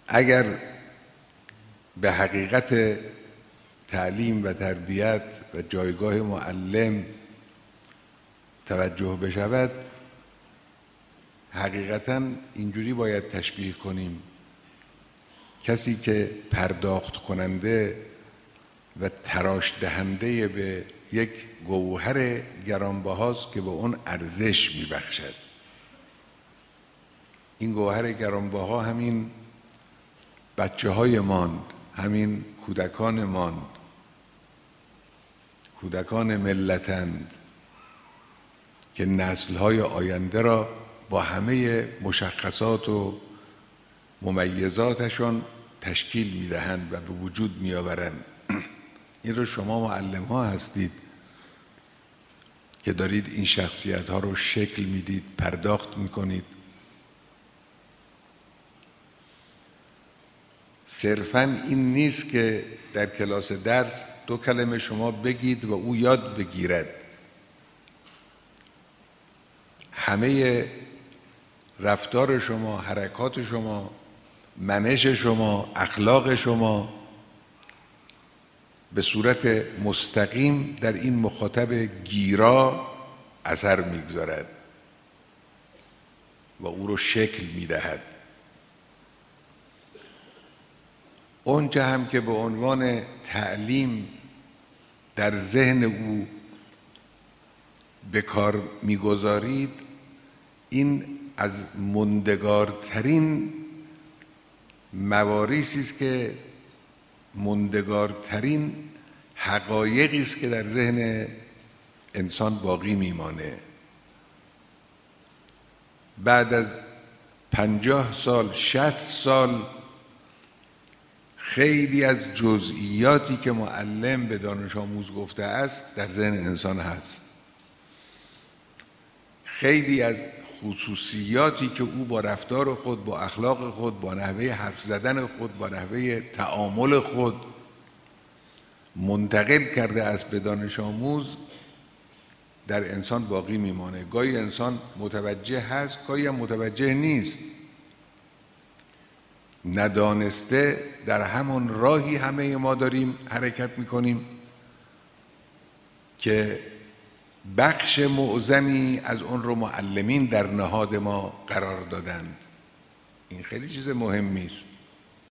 اگر به حقیقت تعلیم و تربیت و جایگاه معلم توجه بشود، حقیقتاً اینجوری باید تشبیه کنیم: کسی که پرداخت کننده و تراش دهنده به یک گوهر گرانبهاست که به اون ارزش میبخشد. این گوهر گرانبها همین بچه های ماند، همین کودکان ماند، کودکان ملتند که نسل‌های آینده را با همه مشخصات و ممیزاتشون تشکیل میدهند و به وجود میآورند. این رو شما معلم ها هستید که دارید این شخصیت ها رو شکل میدید، پرداخت میکنید. صرفاً این نیست که در کلاس درس 2 کلمه شما بگید و او یاد بگیرد. همه رفتار شما، حرکات شما، منش شما، اخلاق شما به صورت مستقیم در این مخاطب گیرا اثر میگذارد و او رو شکل میدهد. اونچه هم که به عنوان تعلیم در ذهن او به کار میگذارید، این از ماندگارترین مواریثی است که ماندگارترین حقایقی است که در ذهن انسان باقی میمانه. بعد از 50 سال 60 سال خیلی از جزئیاتی که معلم به دانش آموز گفته است در ذهن انسان هست. خیلی از خصوصیاتی که او با رفتار خود، با اخلاق خود، با نحوه حرف زدن خود، با نحوه تعامل خود منتقل کرده است به دانش آموز در انسان باقی میمانه. گاهی انسان متوجه هست، گاهی هم متوجه نیست. ندانسته در همون راهی همه ما داریم حرکت میکنیم که بخش معظمی از اون رو معلمین در نهاد ما قرار دادند. این خیلی چیز مهمی است.